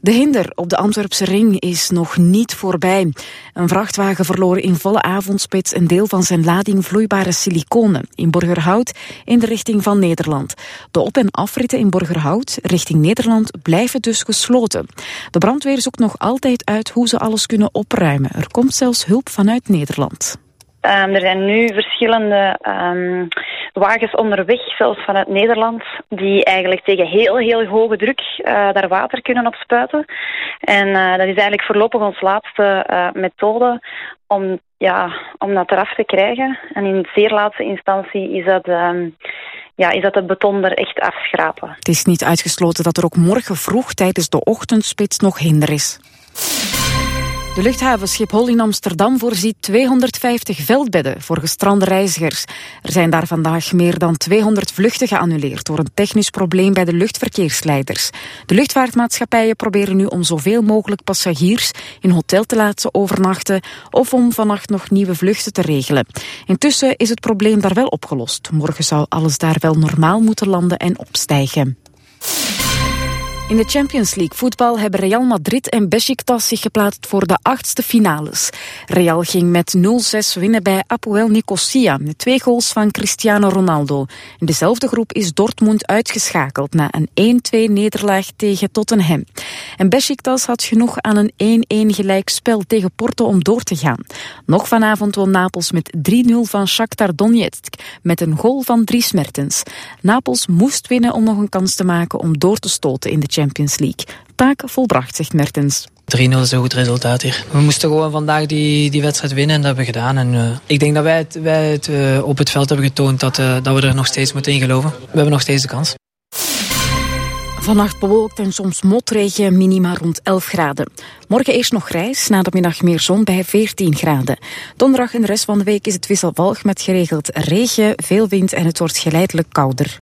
De hinder op de Antwerpse ring is nog niet voorbij. Een vrachtwagen verloor in volle avondspits een deel van zijn lading vloeibare siliconen in Borgerhout in de richting van Nederland. De op- en afritten in Borgerhout richting Nederland blijven dus gesloten. De brandweer zoekt nog altijd uit hoe ze alles kunnen opruimen. Er komt zelfs hulp vanuit Nederland. Er zijn nu verschillende wagens onderweg, zelfs vanuit Nederland, die eigenlijk tegen heel hoge druk daar water kunnen opspuiten. En dat is eigenlijk voorlopig onze laatste methode om dat eraf te krijgen. En in zeer laatste instantie is dat het beton er echt afschrapen. Het is niet uitgesloten dat er ook morgen vroeg tijdens de ochtendspits nog hinder is. De luchthaven Schiphol in Amsterdam voorziet 250 veldbedden voor gestrande reizigers. Er zijn daar vandaag meer dan 200 vluchten geannuleerd door een technisch probleem bij de luchtverkeersleiders. De luchtvaartmaatschappijen proberen nu om zoveel mogelijk passagiers in hotel te laten overnachten of om vannacht nog nieuwe vluchten te regelen. Intussen is het probleem daar wel opgelost. Morgen zou alles daar wel normaal moeten landen en opstijgen. In de Champions League voetbal hebben Real Madrid en Beşiktaş zich geplaatst voor de 8e finales. Real ging met 0-6 winnen bij Apoel Nicosia met 2 goals van Cristiano Ronaldo. In dezelfde groep is Dortmund uitgeschakeld na een 1-2 nederlaag tegen Tottenham. En Beşiktaş had genoeg aan een 1-1 gelijkspel tegen Porto om door te gaan. Nog vanavond won Napels met 3-0 van Shakhtar Donetsk met een goal van Dries Mertens. Napels moest winnen om nog een kans te maken om door te stoten in de Champions League. Taak volbracht, zegt Mertens. 3-0 is een goed resultaat hier. We moesten gewoon vandaag die wedstrijd winnen en dat hebben we gedaan. En, ik denk dat wij het op het veld hebben getoond dat we er nog steeds moeten in geloven. We hebben nog steeds de kans. Vannacht bewolkt en soms motregen, minima rond 11 graden. Morgen eerst nog grijs, na de middag meer zon bij 14 graden. Donderdag en de rest van de week is het wisselvallig met geregeld regen, veel wind en het wordt geleidelijk kouder.